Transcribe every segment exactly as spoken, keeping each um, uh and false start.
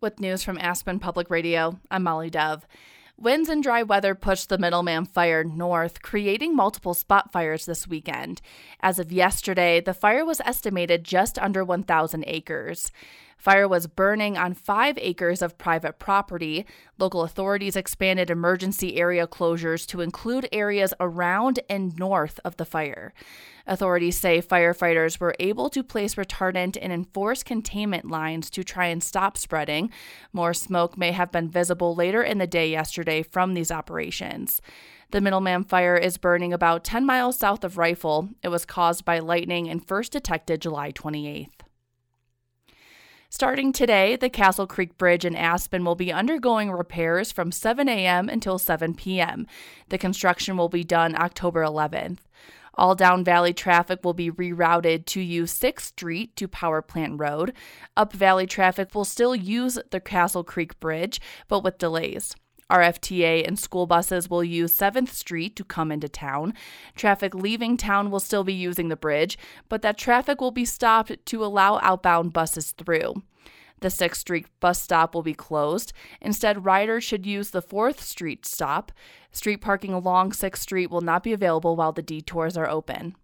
With news from Aspen Public Radio, I'm Molly Dove. Winds and dry weather pushed the Middleman Fire north, creating multiple spot fires this weekend. As of yesterday, the fire was estimated just under one thousand acres. Fire was burning on five acres of private property. Local authorities expanded emergency area closures to include areas around and north of the fire. Authorities say firefighters were able to place retardant and enforce containment lines to try and stop spreading. More smoke may have been visible later in the day yesterday from these operations. The Middleman Fire is burning about ten miles south of Rifle. It was caused by lightning and first detected July twenty-eighth. Starting today, the Castle Creek Bridge in Aspen will be undergoing repairs from seven a.m. until seven p.m. The construction will be done October eleventh. All down valley traffic will be rerouted to use sixth Street to Power Plant Road. Up valley traffic will still use the Castle Creek Bridge, but with delays. R F T A and school buses will use seventh Street to come into town. Traffic leaving town will still be using the bridge, but that traffic will be stopped to allow outbound buses through. The sixth Street bus stop will be closed. Instead, riders should use the fourth Street stop. Street parking along sixth Street will not be available while the detours are open.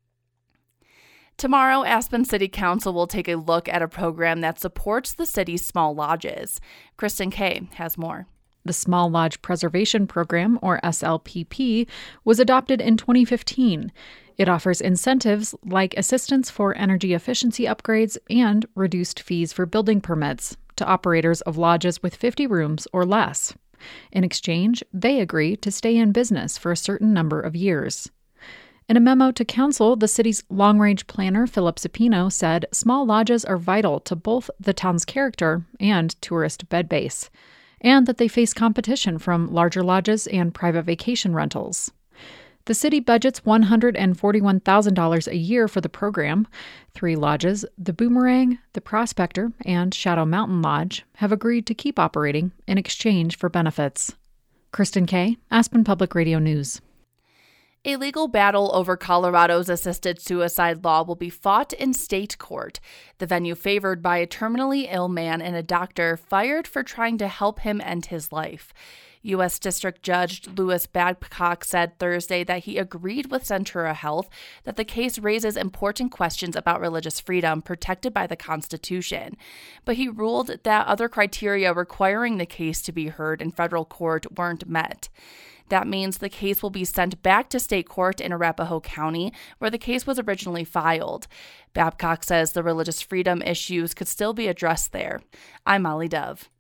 Tomorrow, Aspen City Council will take a look at a program that supports the city's small lodges. Kristen Kay has more. The Small Lodge Preservation Program, or S L P P, was adopted in twenty fifteen. It offers incentives like assistance for energy efficiency upgrades and reduced fees for building permits to operators of lodges with fifty rooms or less. In exchange, they agree to stay in business for a certain number of years. In a memo to council, the city's long-range planner, Philip Cepino, said small lodges are vital to both the town's character and tourist bed base, and that they face competition from larger lodges and private vacation rentals. The city budgets one hundred forty-one thousand dollars a year for the program. Three lodges, the Boomerang, the Prospector, and Shadow Mountain Lodge, have agreed to keep operating in exchange for benefits. Kristen Kay, Aspen Public Radio News. A legal battle over Colorado's assisted suicide law will be fought in state court. The venue favored by a terminally ill man and a doctor fired for trying to help him end his life. U S District Judge Louis Babcock said Thursday that he agreed with Centura Health that the case raises important questions about religious freedom protected by the Constitution. But he ruled that other criteria requiring the case to be heard in federal court weren't met. That means the case will be sent back to state court in Arapahoe County, where the case was originally filed. Babcock says the religious freedom issues could still be addressed there. I'm Molly Dove.